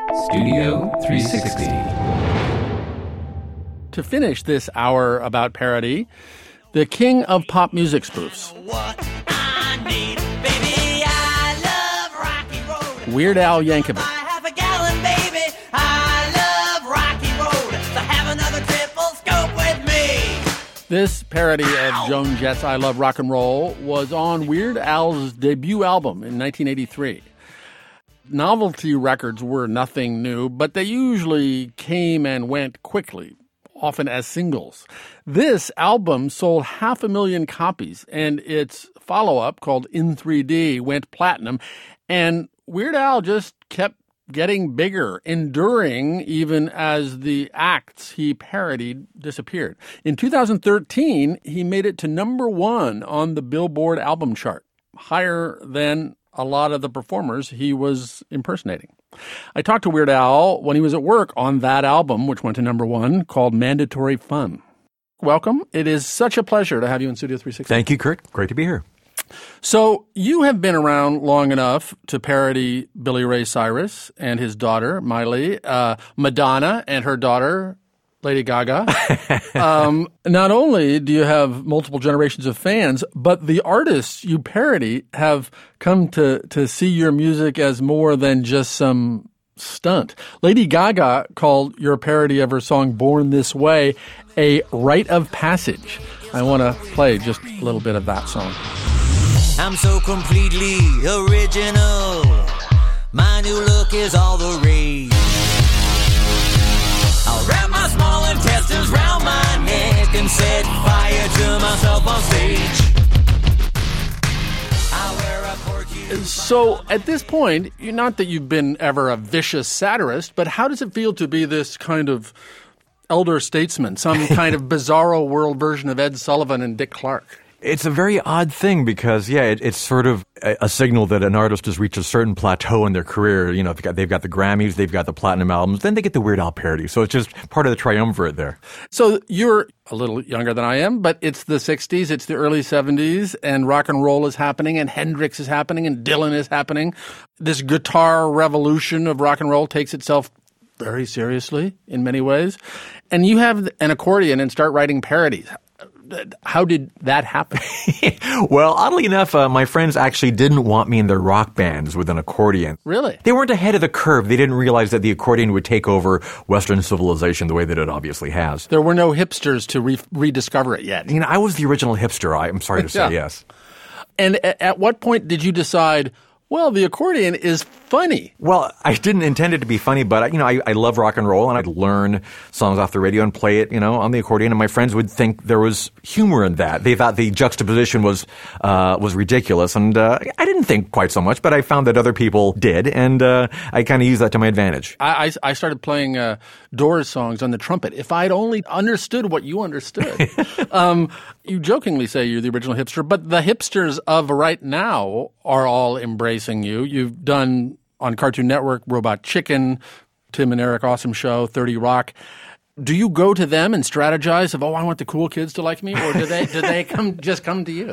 Studio 360. To finish this hour about parody, the king of pop music spoofs, Weird Al Yankovic. This parody of Joan Jett's I Love Rock and Roll was on Weird Al's debut album in 1983. Novelty records were nothing new, but they usually came and went quickly, often as singles. This album sold 500,000 copies, and its follow-up, called In 3D, went platinum, and Weird Al just kept getting bigger, enduring even as the acts he parodied disappeared. In 2013, he made it to number 1 on the Billboard album chart, higher than a lot of the performers he was impersonating. I talked to Weird Al when he was at work on that album, which went to number 1, called Mandatory Fun. Welcome. It is such a pleasure to have you in Studio 360. Thank you, Kurt. Great to be here. So you have been around long enough to parody Billy Ray Cyrus and his daughter, Miley, Madonna and her daughter, Lady Gaga. Not only do you have multiple generations of fans, but the artists you parody have come to see your music as more than just some stunt. Lady Gaga called your parody of her song Born This Way a rite of passage. I want to play just a little bit of that song. I'm so completely original. My new look is all the rage. I'll wrap my small intestines round my neck and set fire to myself on stage. I'll wear a porcupine. So at this point, not that you've been ever a vicious satirist, but how does it feel to be this kind of elder statesman, some kind of bizarro world version of Ed Sullivan and Dick Clark? It's a very odd thing because, it's sort of a signal that an artist has reached a certain plateau in their career. You know, they've got the Grammys, they've got the platinum albums, then they get the Weird Al parody. So it's just part of the triumvirate there. So you're a little younger than I am, but it's the 60s, it's the early 70s, and rock and roll is happening, and Hendrix is happening, and Dylan is happening. This guitar revolution of rock and roll takes itself very seriously in many ways. And you have an accordion and start writing parodies. How did that happen? Well, oddly enough, my friends actually didn't want me in their rock bands with an accordion. Really? They weren't ahead of the curve. They didn't realize that the accordion would take over Western civilization the way that it obviously has. There were no hipsters to rediscover it yet. You know, I was the original hipster, I'm sorry to say, yes. And at what point did you decide, well, the accordion is funny? Well, I didn't intend it to be funny, but I love rock and roll, and I'd learn songs off the radio and play it, on the accordion, and my friends would think there was humor in that. They thought the juxtaposition was ridiculous, and I didn't think quite so much, but I found that other people did, and I kind of used that to my advantage. I started playing Doors songs on the trumpet. If I'd only understood what you understood. You jokingly say you're the original hipster, but the hipsters of right now are all embracing you. You've done on Cartoon Network, Robot Chicken, Tim and Eric Awesome Show, 30 Rock. Do you go to them and strategize of, I want the cool kids to like me, or do they come to you?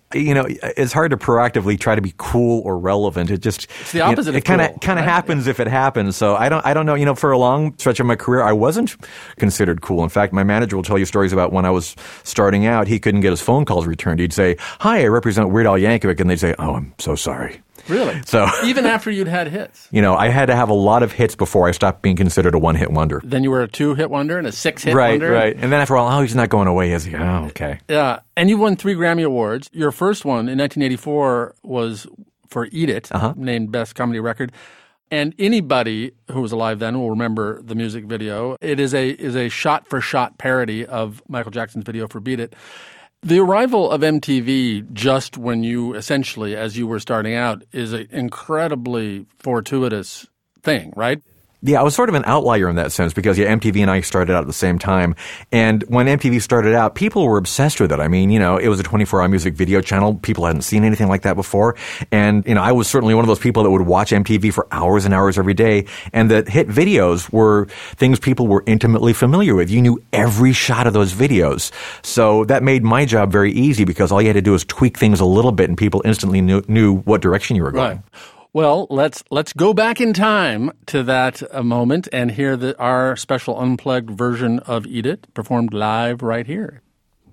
It's hard to proactively try to be cool or relevant. It's the opposite. It kind of happens if it happens. So I don't know. For a long stretch of my career, I wasn't considered cool. In fact, my manager will tell you stories about when I was starting out. He couldn't get his phone calls returned. He'd say, "Hi, I represent Weird Al Yankovic," and they'd say, "Oh, I'm so sorry." Really? So even after you'd had hits? I had to have a lot of hits before I stopped being considered a one-hit wonder. Then you were a 2-hit wonder and a 6-hit wonder? Right. And then after a while, he's not going away, is he? Oh, okay. Yeah. And you won 3 Grammy Awards. Your first one in 1984 was for Eat It, named Best Comedy Record. And anybody who was alive then will remember the music video. It is a shot-for-shot parody of Michael Jackson's video for Beat It. The arrival of MTV just when you essentially, as you were starting out, is an incredibly fortuitous thing, right? Yeah, I was sort of an outlier in that sense because, MTV and I started out at the same time. And when MTV started out, people were obsessed with it. I mean, it was a 24-hour music video channel. People hadn't seen anything like that before. And, I was certainly one of those people that would watch MTV for hours and hours every day. And the hit videos were things people were intimately familiar with. You knew every shot of those videos. So that made my job very easy because all you had to do was tweak things a little bit and people instantly knew what direction you were going. Right. Well, let's go back in time to that moment and hear our special unplugged version of Eat It, performed live right here.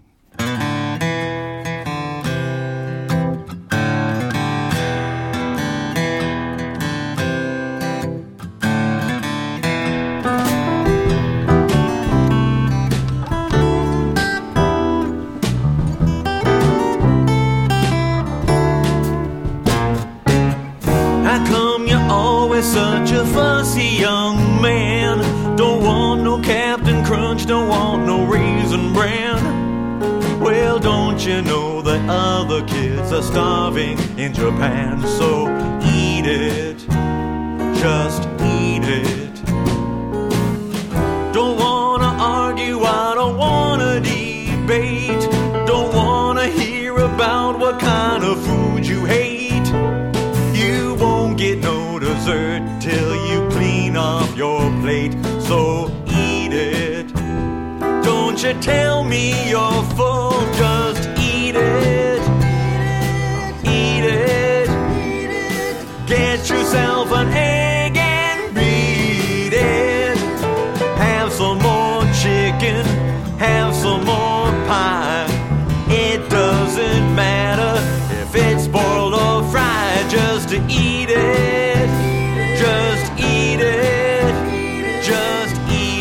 Such a fussy young man. Don't want no Captain Crunch, don't want no Raisin Bran. Well, don't you know that other kids are starving in Japan? So eat it, just eat it. Don't wanna argue, I don't wanna debate. Don't wanna hear about what kind of food you hate. You won't get no dessert till you clean off your plate. So eat it. Don't you tell me you're full, just eat it. Eat it. Get yourself an egg and beat it. Have some more chicken, have some more pie. It doesn't matter if it's boiled or fried, just to eat it. Just eat it. Just eat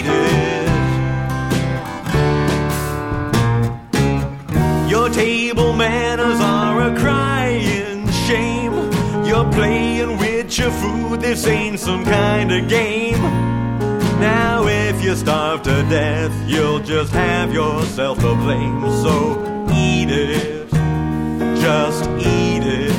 it. Your table manners are a crying shame. You're playing with your food, this ain't some kind of game. Now if you starve to death, you'll just have yourself to blame. So eat it. Just eat it.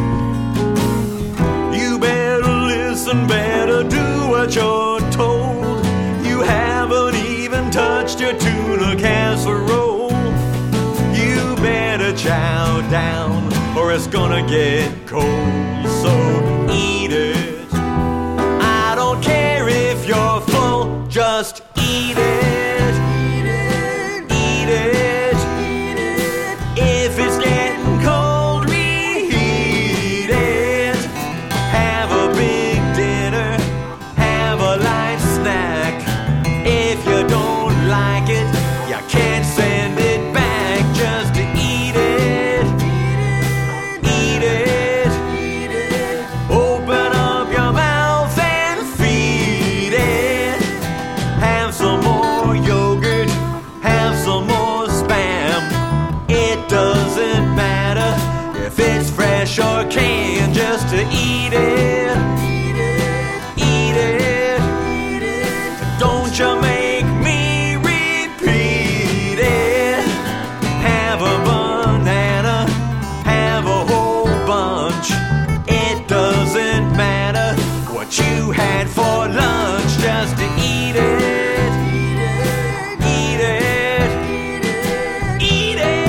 You better listen, better do what you're told. You haven't even touched your tuna casserole. You better chow down or it's gonna get cold. So eat it. I don't care if you're full, just eat it. Eat it. If it's getting cold, reheat it. Have a big dinner, have a light snack. If you don't like it, you can't send it back. Just to eat it. Eat it. Open up your mouth and feed it. Have some more yogurt, have some more Spam. It doesn't matter if it's fresh or canned, just to eat it. Eat it. Don't you make me repeat it. Have a banana, have a whole bunch. It doesn't matter what you had for lunch, just to eat it. Eat it. Eat it.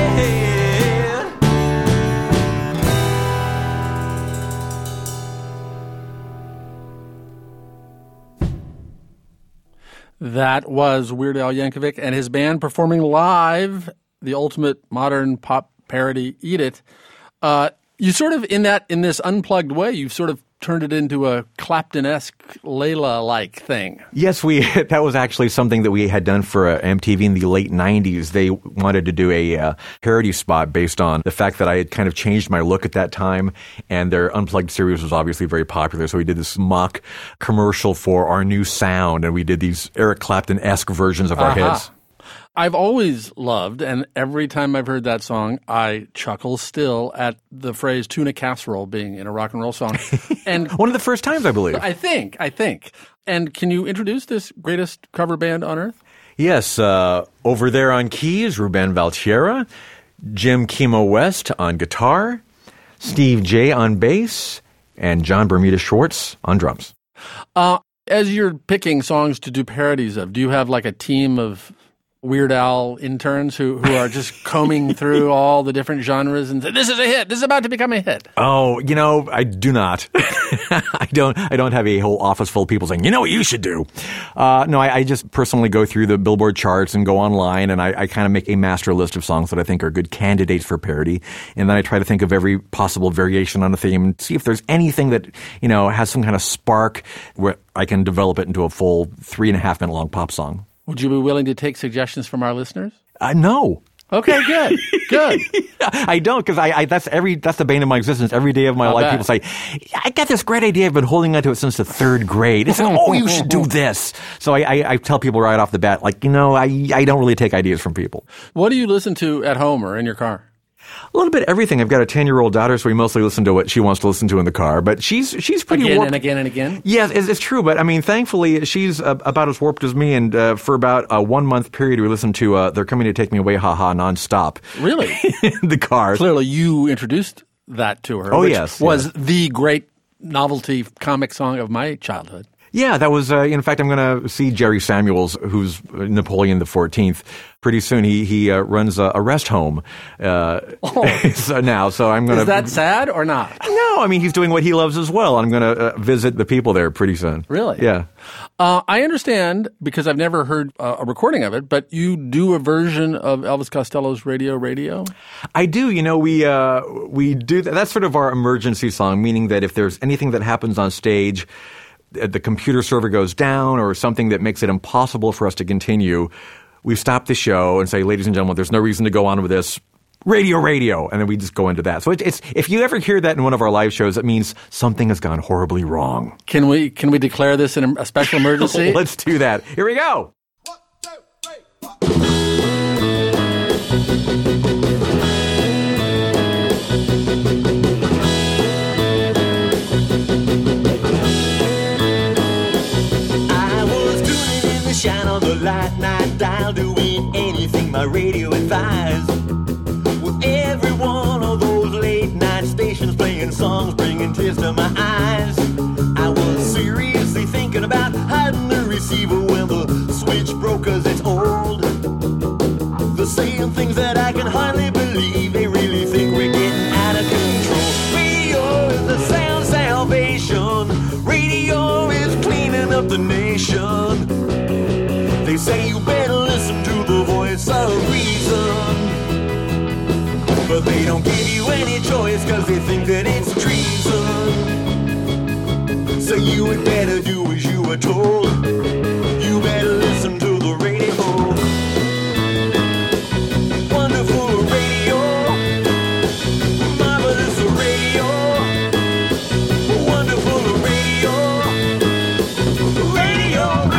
That was Weird Al Yankovic and his band performing live the ultimate modern pop parody, Eat It. You sort of, in this unplugged way, you've sort of turned it into a Clapton-esque Layla-like thing. Yes, that was actually something that we had done for MTV in the late 90s. They wanted to do a parody spot based on the fact that I had kind of changed my look at that time, and their Unplugged series was obviously very popular, so we did this mock commercial for our new sound, and we did these Eric Clapton-esque versions of our hits. I've always loved, and every time I've heard that song, I chuckle still at the phrase tuna casserole being in a rock and roll song. And one of the first times, I believe. I think. And can you introduce this greatest cover band on earth? Yes. Over there on keys, Ruben Valtierra, Jim Kimo West on guitar, Steve J on bass, and John Bermuda Schwartz on drums. As you're picking songs to do parodies of, do you have like a team of Weird Al interns who are just combing through all the different genres and say, this is a hit. This is about to become a hit. Oh, I do not. I don't have a whole office full of people saying, you know what you should do. No, I just personally go through the Billboard charts and go online, and I kind of make a master list of songs that I think are good candidates for parody. And then I try to think of every possible variation on a theme and see if there's anything that, has some kind of spark where I can develop it into a full 3.5-minute long pop song. Would you be willing to take suggestions from our listeners? No. Okay, good. Good. I don't, because that's the bane of my existence. Every day of my life, people say, I got this great idea. I've been holding on to it since the 3rd grade. It's like, you should do this. So I tell people right off the bat, I don't really take ideas from people. What do you listen to at home or in your car? A little bit of everything. I've got a 10-year-old daughter, so we mostly listen to what she wants to listen to in the car. But she's pretty again warped. and again and again? Yes, it's true. But, thankfully, she's about as warped as me. And for about a 1-month period, we listened to They're Coming to Take Me Away, Ha-Ha, nonstop. Really? In the car. Clearly, you introduced that to her. Oh, which yes. was the great novelty comic song of my childhood. Yeah, that was, in fact, I'm going to see Jerry Samuels, who's Napoleon the 14th. Pretty soon, he runs a rest home now, so I'm going to... Is that sad or not? No, he's doing what he loves as well. I'm going to visit the people there pretty soon. Really? Yeah. I understand, because I've never heard a recording of it, but you do a version of Elvis Costello's Radio. I do. We do that. That's sort of our emergency song, meaning that if there's anything that happens on stage, the computer server goes down or something that makes it impossible for us to continue, we stop the show and say, ladies and gentlemen, there's no reason to go on with this. Radio. And then we just go into that. So it's if you ever hear that in one of our live shows, it means something has gone horribly wrong. Can we declare this in a special emergency? Let's do that. Here we go. 1, 2, 3, 4. Shine on the light night dial, doing anything my radio advised. With every one of those late night stations playing songs, bringing tears to my eyes. I was seriously thinking about hiding the receiver when the switch broke, 'cause it's old. They're saying things that I can hardly believe. They really think we're getting out of control. Radio is the sound salvation. Radio is cleaning up the nation. They say you better listen to the voice of reason, but they don't give you any choice, 'cause they think that it's treason. So you had better do as you were told. You better listen to the radio. Wonderful radio, marvelous radio, wonderful radio, radio.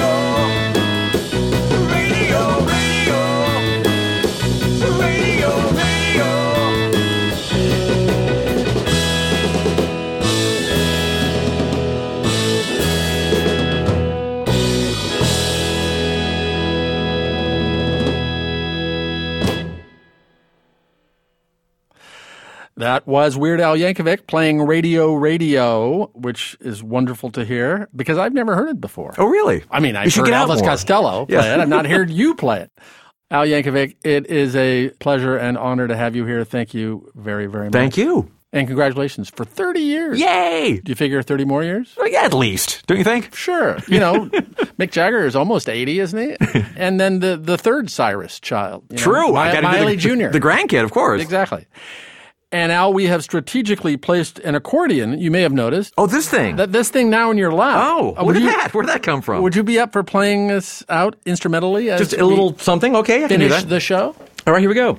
That was Weird Al Yankovic playing Radio, which is wonderful to hear because I've never heard it before. Oh, really? I've heard Elvis Costello play it. I've not heard you play it. Al Yankovic, it is a pleasure and honor to have you here. Thank you very, very much. Thank you. And congratulations for 30 years. Yay! Do you figure 30 more years? Yeah, at least. Don't you think? Sure. Mick Jagger is almost 80, isn't he? And then the third Cyrus child. True. Miley Jr. The grandkid, of course. Exactly. And Al, we have strategically placed an accordion, you may have noticed. Oh, this thing. This thing now in your lap. Oh, where'd that come from? Would you be up for playing us out instrumentally? Just a little something? Okay, I can do that. Finish the show? All right, here we go.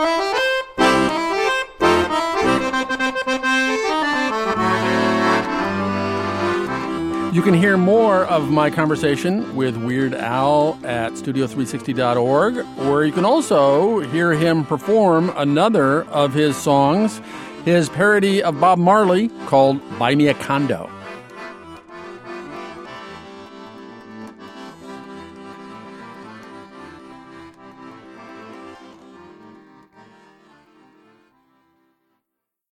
You can hear more of my conversation with Weird Al at studio360.org, where you can also hear him perform another of his songs, his parody of Bob Marley called Buy Me a Condo.